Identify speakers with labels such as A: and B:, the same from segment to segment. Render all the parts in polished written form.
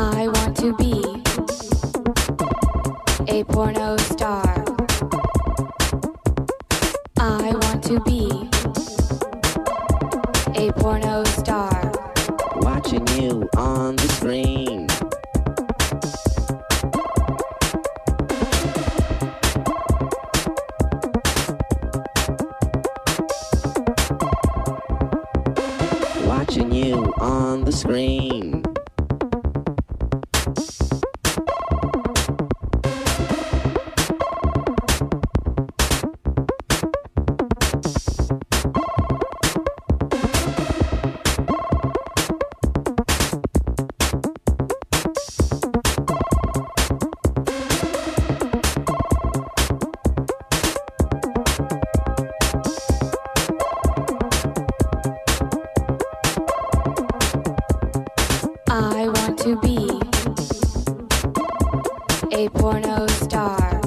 A: I want to be a porno star. I want to be a porno star.
B: Watching you on the screen. Watching you on the screen.
A: I want to be a porno star.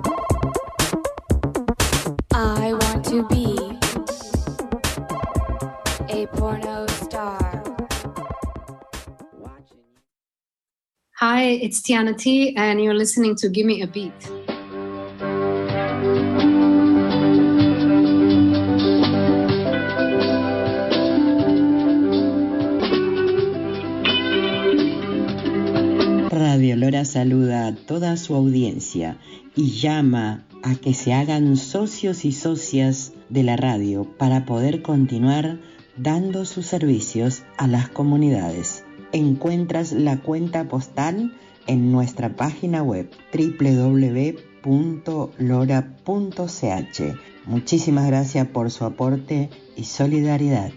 A: I want to be a porno star.
C: Hi, it's Tiana T, and you're listening to Give Me a Beat.
D: Radio Lora saluda a toda su audiencia y llama a que se hagan socios y socias de la radio para poder continuar dando sus servicios a las comunidades. Encuentras la cuenta postal en nuestra página web www.lora.ch. Muchísimas gracias por su aporte y solidaridad.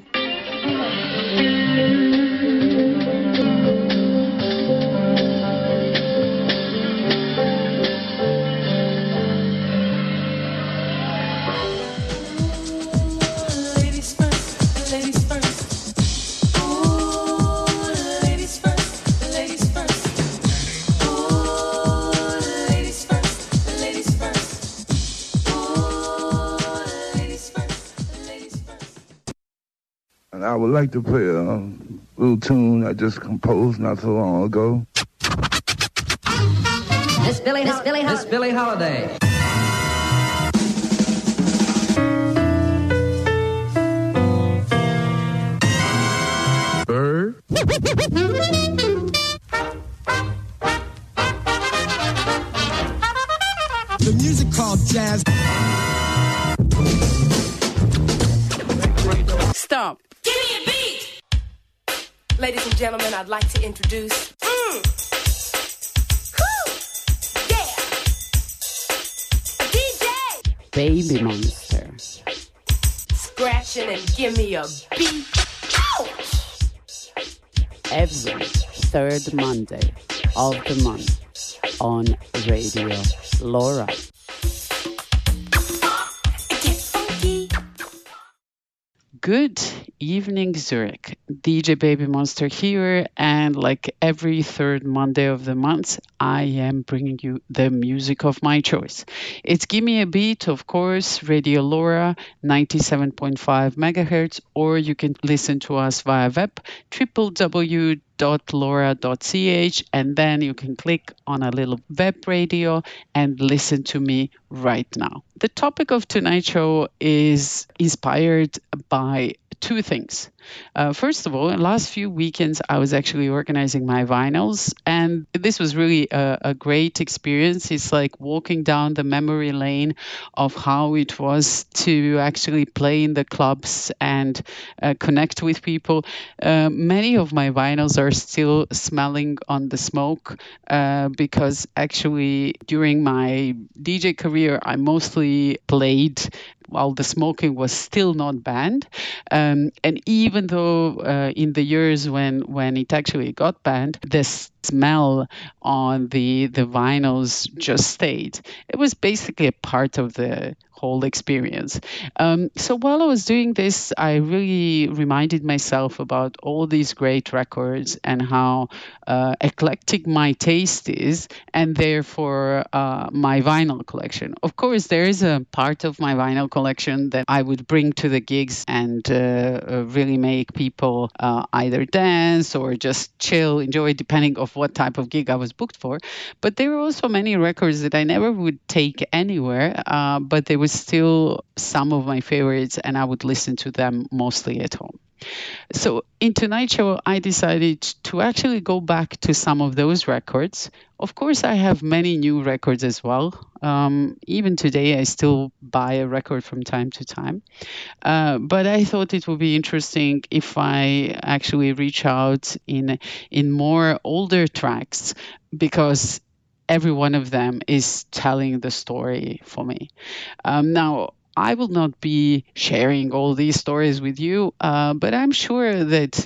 E: I would like to play a little tune I just composed not so long ago.
F: Miss Billie Holiday.
E: Bird.
G: The music called jazz.
H: Stop. Give me a beat! Ladies and gentlemen, I'd like to introduce... Yeah! DJ!
I: Baby Monster.
H: Scratching and give me a beat. Ouch!
I: Every third Monday of the month on Radio Lora. Good evening, Zurich. DJ Baby Monster here, and like every third Monday of the month, I am bringing you the music of my choice. It's Give Me a Beat, of course, Radio Lora, 97.5 megahertz, or you can listen to us via web, www.lora.ch, and then you can click on a little web radio and listen to me right now. The topic of tonight's show is inspired by two things. First of all, in the last few weekends, I was actually organizing my vinyls, and this was really a great experience. It's like walking down the memory lane of how it was to actually play in the clubs and connect with people. Many of my vinyls are still smelling on the smoke because actually during my DJ career, I mostly played while the smoking was still not banned. And even though in the years when it actually got banned, the smell on the vinyls just stayed. It was basically a part of the whole experience. So while I was doing this, I really reminded myself about all these great records and how eclectic my taste is, and therefore my vinyl collection. Of course, there is a part of my vinyl collection that I would bring to the gigs and really make people either dance or just chill, enjoy, depending of what type of gig I was booked for. But there were also many records that I never would take anywhere, but they were still some of my favorites, and I would listen to them mostly at home. So in tonight's show, I decided to actually go back to some of those records. Of course, I have many new records as well. Even today, I still buy a record from time to time. But I thought it would be interesting if I actually reach out in more older tracks, because every one of them is telling the story for me. Now, I will not be sharing all these stories with you, but I'm sure that,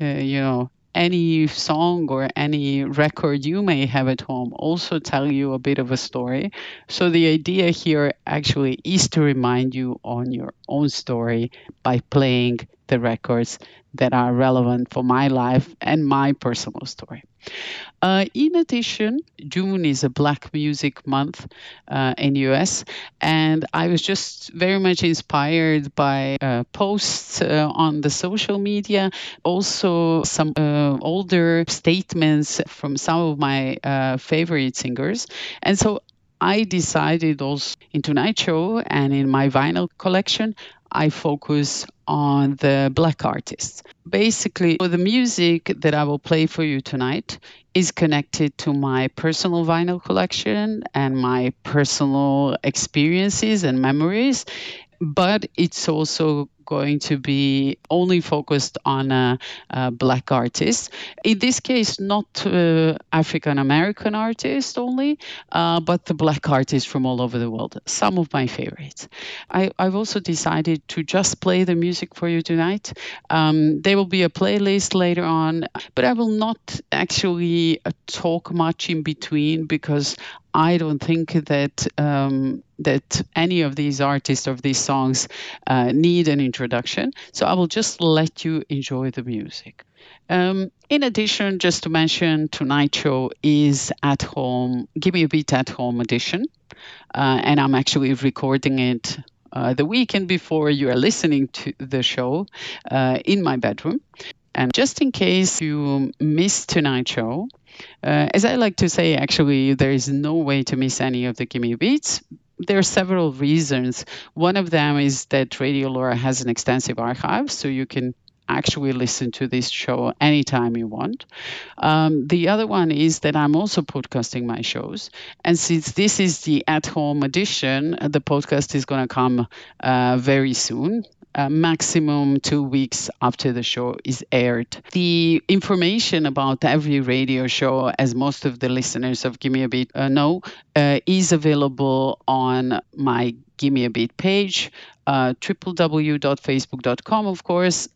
I: any song or any record you may have at home also tell you a bit of a story. So the idea here actually is to remind you on your own story by playing the records that are relevant for my life and my personal story. In addition, June is a Black Music Month in US, and I was just very much inspired by posts on the social media, also some older statements from some of my favorite singers. And so I decided also in tonight's show and in my vinyl collection, I focus on the Black artists. Basically, the music that I will play for you tonight is connected to my personal vinyl collection and my personal experiences and memories, but it's also going to be only focused on Black artists. In this case, not African American artists only, but the Black artists from all over the world. Some of my favorites. I've also decided to just play the music for you tonight. There will be a playlist later on, but I will not actually talk much in between, because I don't think that that any of these artists of these songs need an introduction. So I will just let you enjoy the music. In addition, just to mention, tonight's show is at home, Give Me a Beat at Home edition. And I'm actually recording it the weekend before you are listening to the show in my bedroom. And just in case you missed tonight's show, as I like to say, actually, there is no way to miss any of the Gimme Beats. There are several reasons. One of them is that Radio LoRa has an extensive archive, so you can actually listen to this show anytime you want. The other one is that I'm also podcasting my shows. And since this is the at-home edition, the podcast is going to come very soon. Maximum 2 weeks after the show is aired. The information about every radio show, as most of the listeners of Gimme a Beat know, is available on my Gimme a Beat page, www.facebook.com, of course,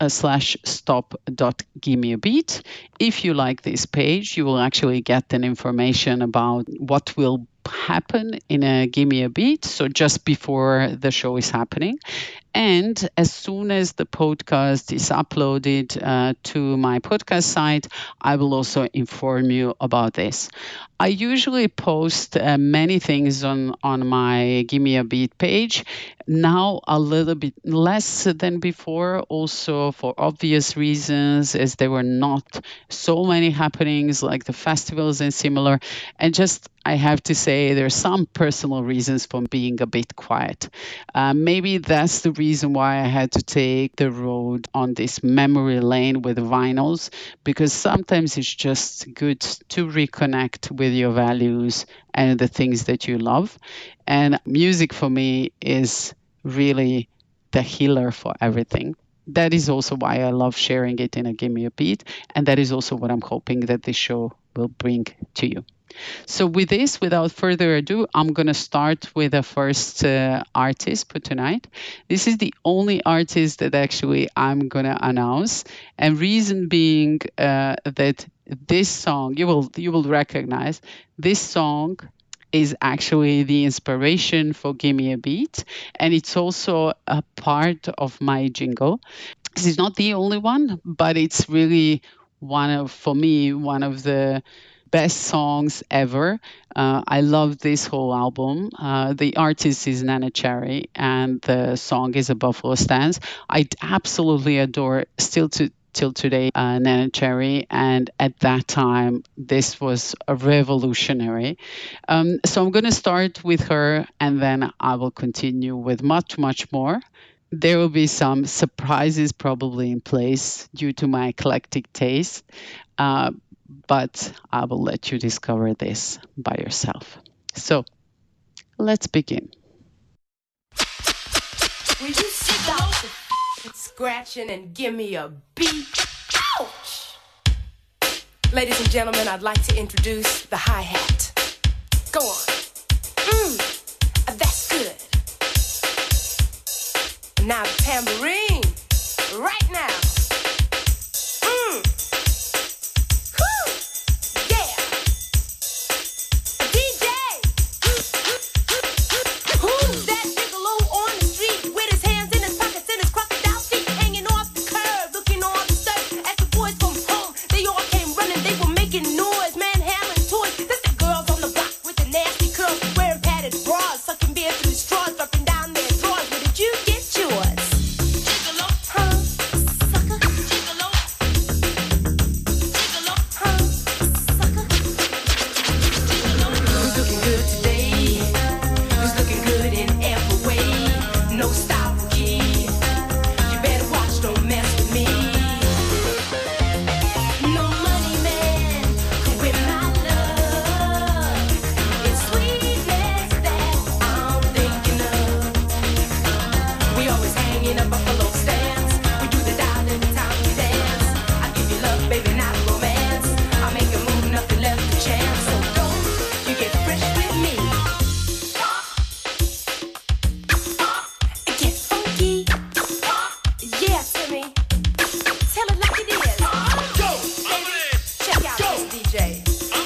I: /stop.gimmeabeat. If you like this page, you will actually get an information about what will happen in a Gimme a Beat, so just before the show is happening. And as soon as the podcast is uploaded to my podcast site, I will also inform you about this. I usually post many things on my Gimme a Beat page. Now a little bit less than before, also for obvious reasons, as there were not so many happenings like the festivals and similar. And just, I have to say, there are some personal reasons for being a bit quiet. Maybe that's the reason why I had to take the road on this memory lane with vinyls, because sometimes it's just good to reconnect with your values and the things that you love. And music for me is really the healer for everything. That is also why I love sharing it in a Gimme a Beat. And that is also what I'm hoping that this show will bring to you. So with this, without further ado, I'm going to start with the first artist for tonight. This is the only artist that actually I'm going to announce. And reason being that this song, you will recognize, this song is actually the inspiration for Give Me a Beat, and it's also a part of my jingle. This is not the only one, but it's really for me, one of the best songs ever. I love this whole album. The artist is Nana Cherry, and the song is A Buffalo Stance. I absolutely adore till today Nana Cherry, and at that time this was a revolutionary. So I'm going to start with her, and then I will continue with much more. There will be some surprises probably in place due to my eclectic taste, but I will let you discover this by yourself. So let's begin.
H: Will you stop scratching and give me a beat? Ouch! Ladies and gentlemen, I'd like to introduce the hi-hat. Go on. That's good. Now the tambourine, right now. Whew. Yeah. DJ. Who's that gigolo on the street with his hands in his pockets and his crocodile feet hanging off the curb, looking all absurd? As the boys from home, they all came running, they were making noise, manhandling toys. That's the girls on the block with the nasty curls, wearing padded bras, sucking beer through straws, dropping down their drawers. Where did you get yours? Gigolo, huh? Sucker. Gigolo. Gigolo, huh? Sucker. Gigolo. Who's looking good today? Who's looking good in every way? No style key. You better watch, don't mess with me. No money man could win my love. It's sweetness that I'm thinking of. We always hang in a buffalo stance. We do the dial every time we dance. I give you love, baby, not romance. I make a move, nothing left to chance. So don't you get fresh with me. Get funky. Yeah, Timmy. Tell it like it is. Go. Check out this DJ.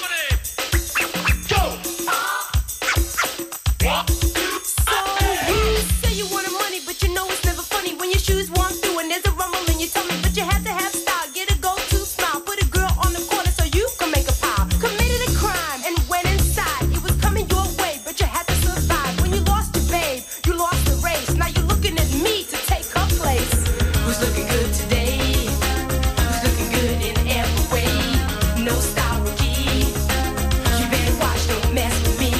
H: So you say you wanted money, but you know it's never funny when your shoes walk through and there's a rumble in your tummy. But you have to have style, get a go-to smile, put a girl on the corner so you can make a pile. Committed a crime and went inside. It was coming your way, but you had to survive. When you lost your babe, you lost the race. Now you're looking at me to take her place. Who's looking good today? Who's looking good in every way? No style key. You better watch, don't mess with me.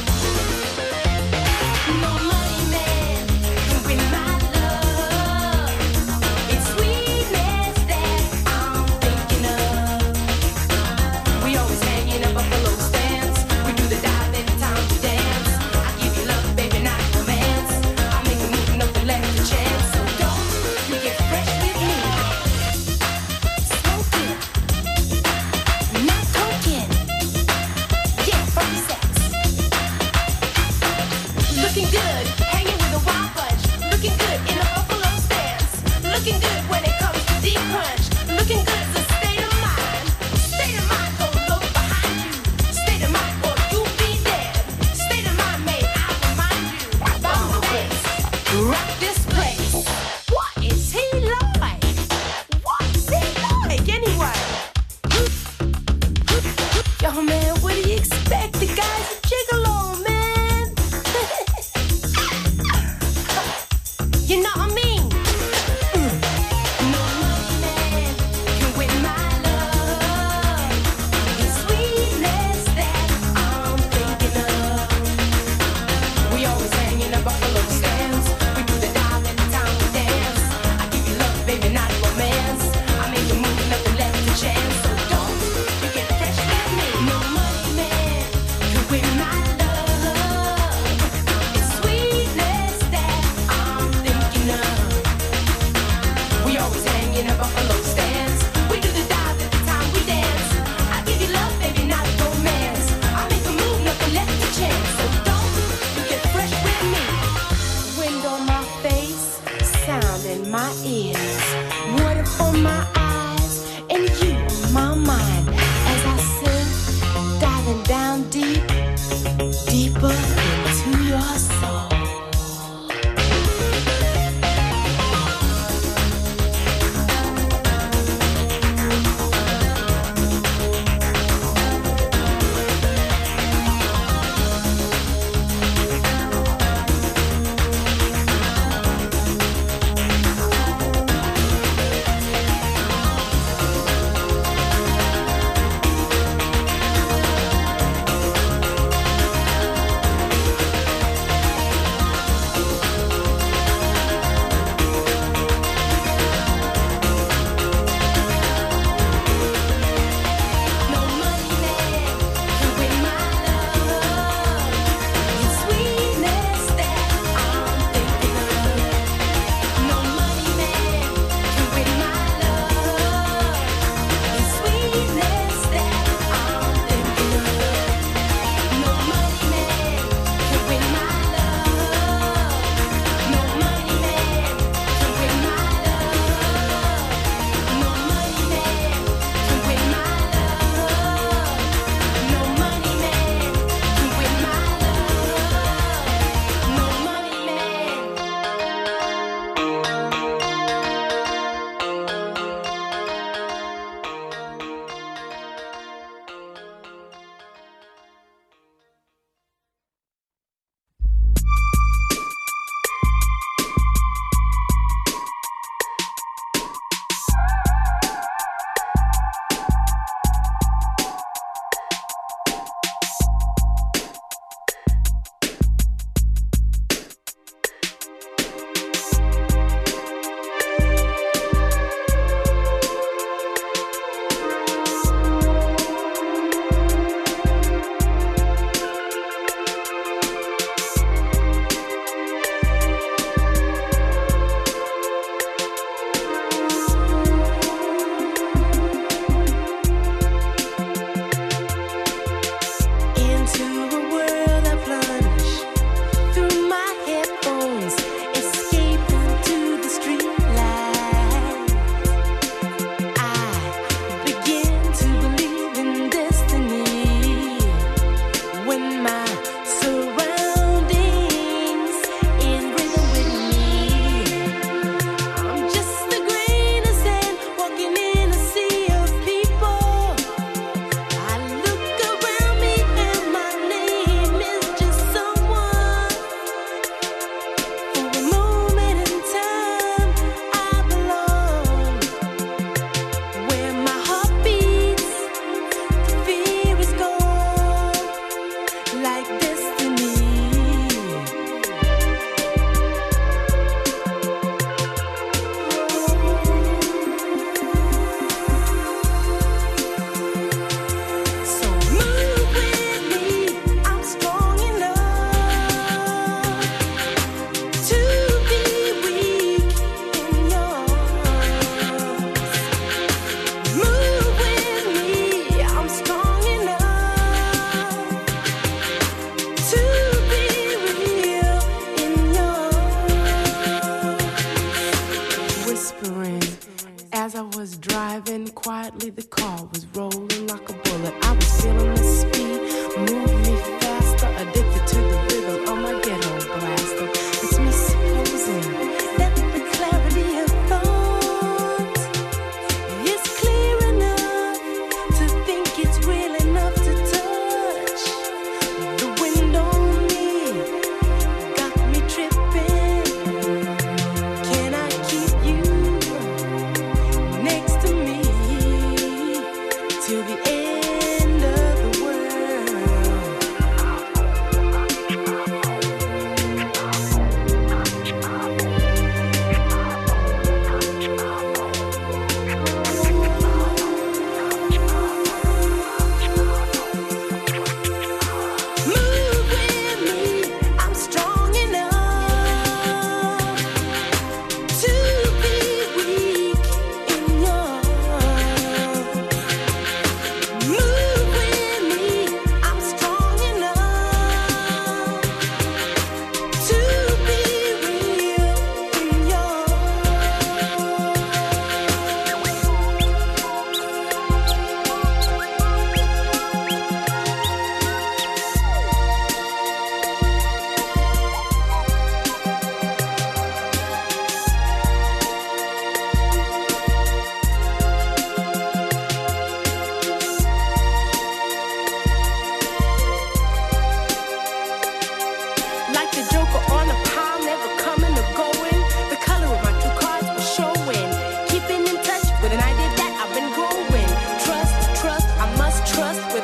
H: No money man can win my love. It's sweetness that I'm thinking of. We always hang in a buffalo stance. We do the dive every time we dance. I give you love, baby, not romance. I make a move, nothing left to chance. So don't you get fresh with me. Smoking, not token. Yeah, funky sex. Looking good, hanging with a wild bunch. Looking good in a buffalo stance. Looking good when it comes to deep crunch. Looking good is a state of mind. State of mind, don't look behind you. State of mind, or you'll be dead. State of mind, may I remind you about the bass. Rock this place. What is he like? What's he like anyway? Yo, man, what do you expect? The guy's a gigolo, man. You know what I mean? No money man can win my love. It's sweetness that I'm thinking of. We always hang in a buffalo stance. We do the dive every time we dance. I give you love, baby, not romance. I make a move, nothing left to chance. So don't you get fresh with me. No money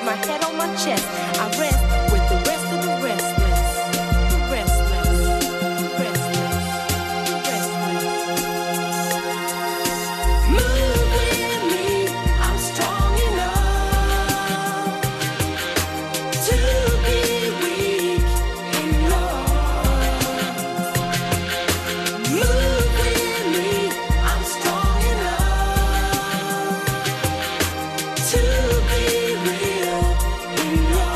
H: my head on my chest. I rest with the rest of the restless. The restless. The restless. The restless. Move with me. I'm strong enough to be weak in love. Move with me. I'm strong enough to be real in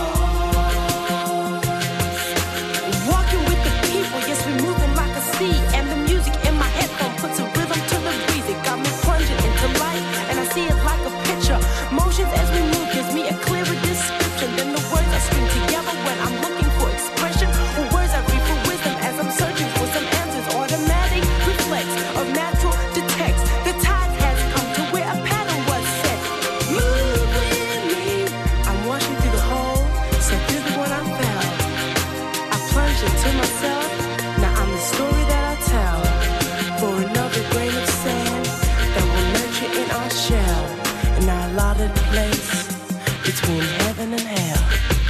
H: love. Walking with the people, yes, we're moving like a sea. And the music in my headphone puts a rhythm to the breeze. It got me plunging into life, and I see it like a picture. Motions as we move gives me a clearer description than the words I string together when I'm looking for expression. Or words I read for wisdom as I'm searching for some answers. Automatic reflex of natural to text. The tide has come to where a pattern was set. Move with me. I'm washing through the hole, so this is what I found. I plunged into myself. Now I'm the story that I tell. For another grain of sand that will nurture in our shell, in our allotted place between heaven and hell.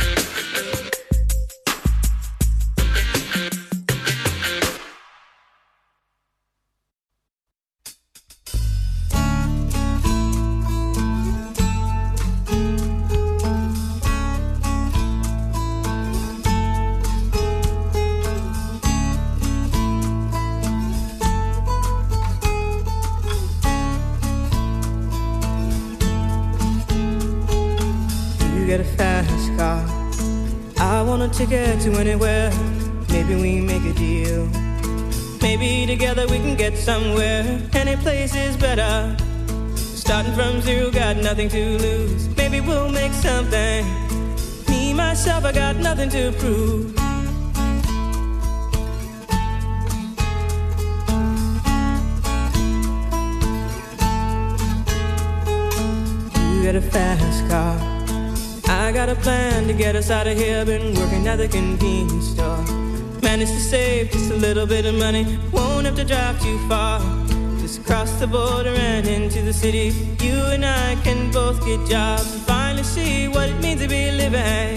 J: You get a fast car, I want a ticket to anywhere. Maybe we make a deal. Maybe together we can get somewhere. Any place is better. Starting from zero, got nothing to lose. Maybe we'll make something. Me, myself, I got nothing to prove. You get a fast car, I got a plan to get us out of here. Been working at the convenience store. Managed to save just a little bit of money. Won't have to drive too far. Just cross the border and into the city. You and I can both get jobs and finally see what it means to be living.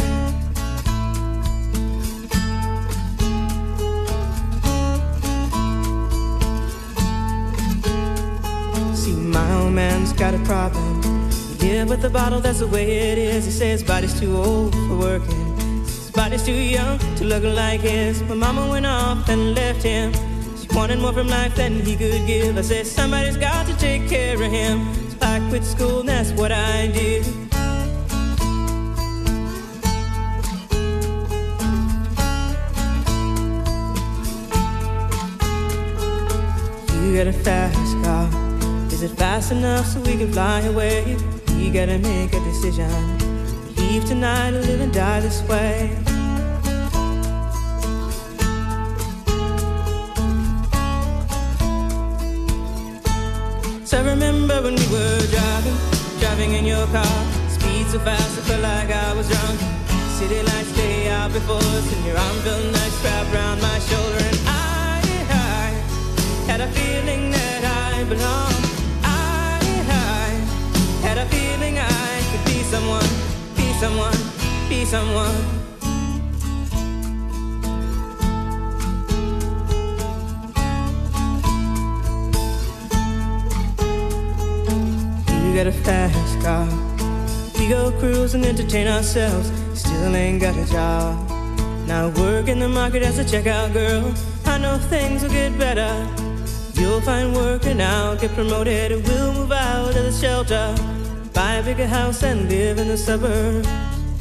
J: See, my old man's got a problem. Yeah, with the bottle, that's the way it is. He says his body's too old for working. His body's too young to look like his. My mama went off and left him. She wanted more from life than he could give. I said, somebody's got to take care of him. So I quit school and that's what I did. You got a fast car. Is it fast enough so we can fly away? We gotta make a decision. Leave tonight or live and die this way. So I remember when we were driving in your car. Speed so fast I felt like I was drunk. City lights lay out before us, and your arm felt nice wrapped around my shoulder. And I had a feeling that I belonged. Had a feeling I could be someone, be someone, be someone. You got a fast car. We go cruise and entertain ourselves. Still ain't got a job. Now work in the market as a checkout girl. I know things will get better. You'll find work and I'll get promoted. We'll move out of the shelter, buy a bigger house and live in the suburbs.